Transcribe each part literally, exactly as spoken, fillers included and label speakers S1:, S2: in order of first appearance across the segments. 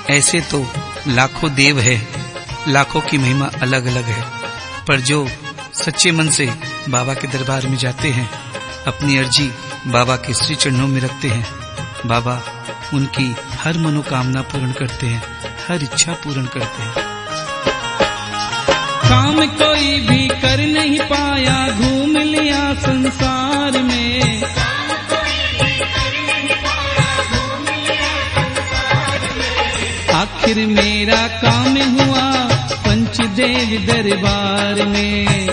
S1: ऐसे तो लाखों देव है, लाखों की महिमा अलग अलग है, पर जो सच्चे मन से बाबा के दरबार में जाते हैं, अपनी अर्जी बाबा के श्री चरणों में रखते हैं, बाबा उनकी हर मनोकामना पूर्ण करते हैं, हर इच्छा पूर्ण करते हैं।
S2: काम कोई भी कर नहीं पाया, घूम लिया संसार में। आखिर मेरा काम हुआ पंचदेव दरबार में।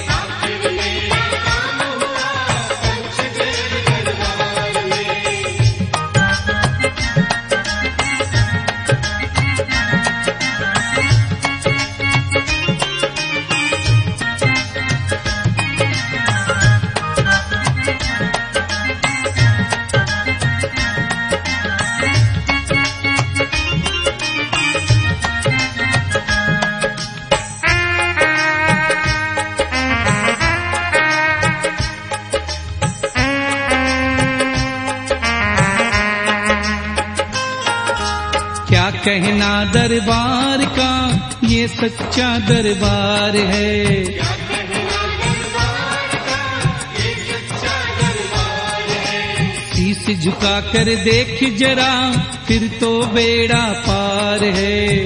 S2: क्या कहना दरबार का, ये सच्चा दरबार है। शीश झुका कर देख जरा, फिर तो बेड़ा पार है।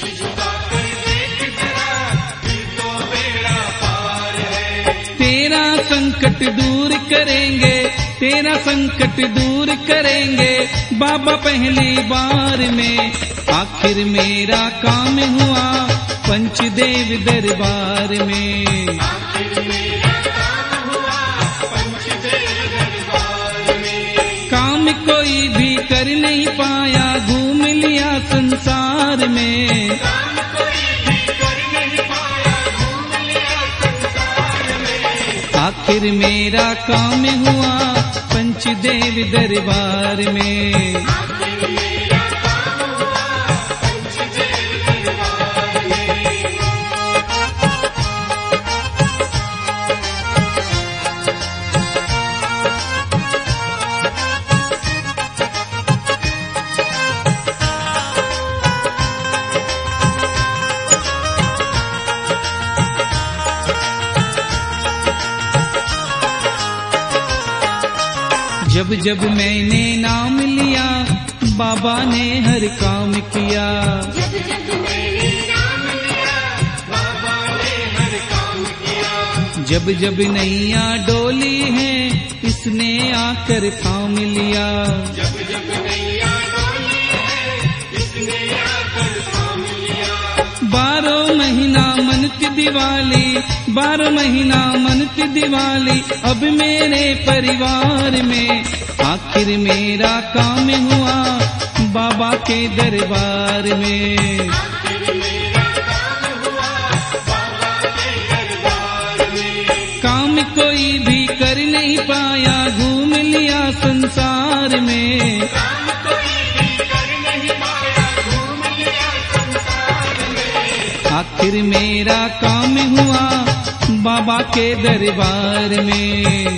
S2: तेरा संकट दूर करेंगे, तेरा संकट दूर करेंगे बाबा पहली बार में। आखिर मेरा काम हुआ पंचदेव दरबार में। काम कोई भी कर नहीं पाया, घूम लिया संसार में। आखिर मेरा काम हुआ पंचदेव दरबार में। जब जब मैंने नाम लिया, बाबा ने हर काम किया। जब जब मैंने नाम लिया, बाबा ने हर काम किया। जब जब नैया डोली है, इसने आकर थाम लिया। जब जब नैया डोली है, इसने आकर थाम लिया। बारह महीना मनती दिवाली, बारह महीना मनती दिवाली अब मेरे परिवार में। आखिर मेरा काम हुआ बाबा के दरबार में। काम कोई भी कर नहीं पाया, घूम लिया संसार में। आखिर मेरा काम हुआ बाबा के दरबार में।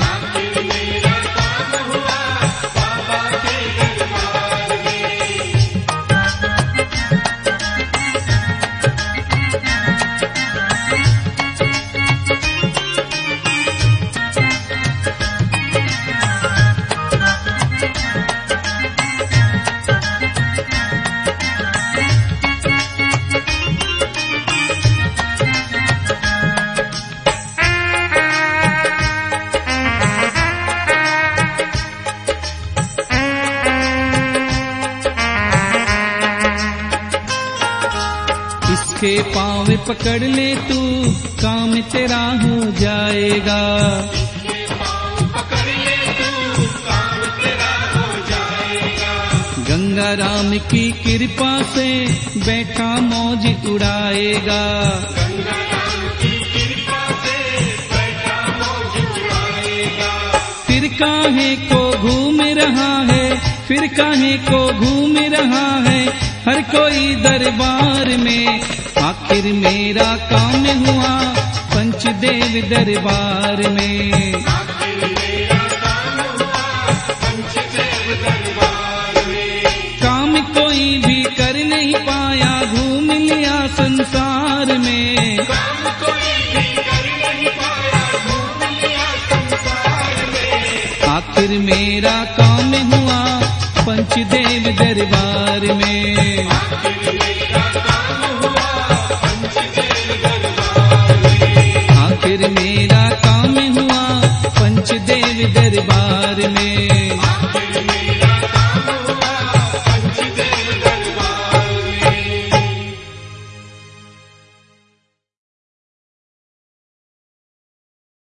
S2: इसके पाँव पकड़ ले तू, काम तेरा हो जाएगा। इसके पाँव पकड़ ले तू, काम तेरा हो जाएगा। गंगा राम की कृपा से बैठा मौज उड़ाएगा। गंगा राम की कृपा से बैठा मौज उड़ाएगा। फिर काहे को घूम रहा है, फिर काहे को घूम रहा है हर कोई दरबार में। आखिर मेरा काम हुआ पंचदेव दरबार में। आखिर मेरा काम हुआ पंचदेव दरबार में। काम कोई भी कर नहीं पाया, आखिर मेरा काम हुआ पंचदेव दरबार में।